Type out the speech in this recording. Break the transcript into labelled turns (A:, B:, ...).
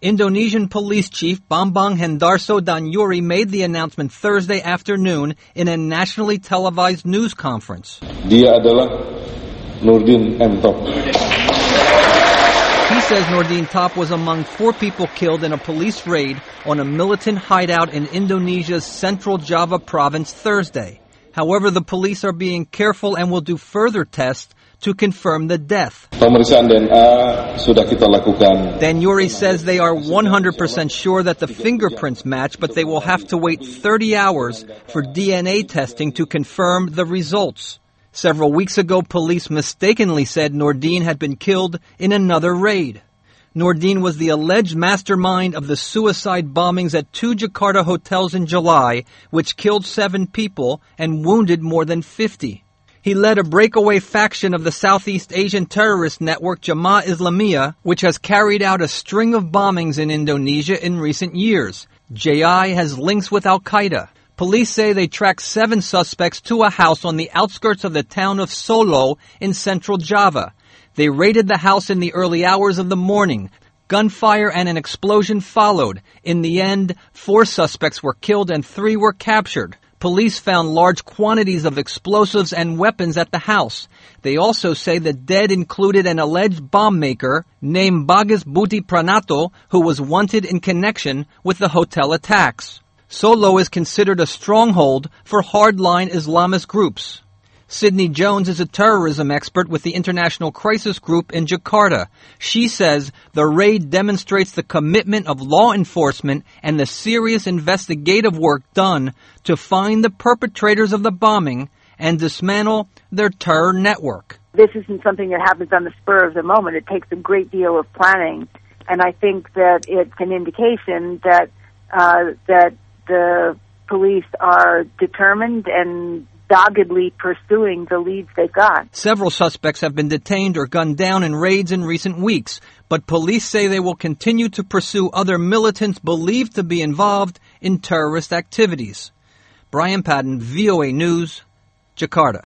A: Indonesian police chief Bambang Hendarso Danyuri made the announcement Thursday afternoon in a nationally televised news conference.
B: Dia adalah Nurdin M. Top.
A: He says Nurdin Top was among 4 people killed in a police raid on a militant hideout in Indonesia's central Java province Thursday. However, the police are being careful and will do further tests to confirm the death.
B: Pemeriksaan DNA sudah kita lakukan.
A: Danyuri says they are 100% sure that the fingerprints match, but they will have to wait 30 hours for DNA testing to confirm the results. Several weeks ago, police mistakenly said Nurdin had been killed in another raid. Nurdin was the alleged mastermind of the suicide bombings at 2 Jakarta hotels in July, which killed 7 people and wounded more than 50. He led a breakaway faction of the Southeast Asian terrorist network Jemaah Islamiyah, which has carried out a string of bombings in Indonesia in recent years. JI has links with Al-Qaeda. Police say they tracked 7 suspects to a house on the outskirts of the town of Solo in central Java. They raided the house in the early hours of the morning. Gunfire and an explosion followed. In the end, 4 suspects were killed and 3 were captured. Police found large quantities of explosives and weapons at the house. They also say the dead included an alleged bomb maker named Bagas Budi Pranato, who was wanted in connection with the hotel attacks. Solo is considered a stronghold for hardline Islamist groups. Sydney Jones is a terrorism expert with the International Crisis Group in Jakarta. She says the raid demonstrates the commitment of law enforcement and the serious investigative work done to find the perpetrators of the bombing and dismantle their terror network.
C: This isn't something that happens on the spur of the moment. It takes a great deal of planning, and I think that it's an indication that the police are determined and doggedly pursuing the leads they've got.
A: Several suspects have been detained or gunned down in raids in recent weeks, but police say they will continue to pursue other militants believed to be involved in terrorist activities. Brian Patton, VOA News, Jakarta.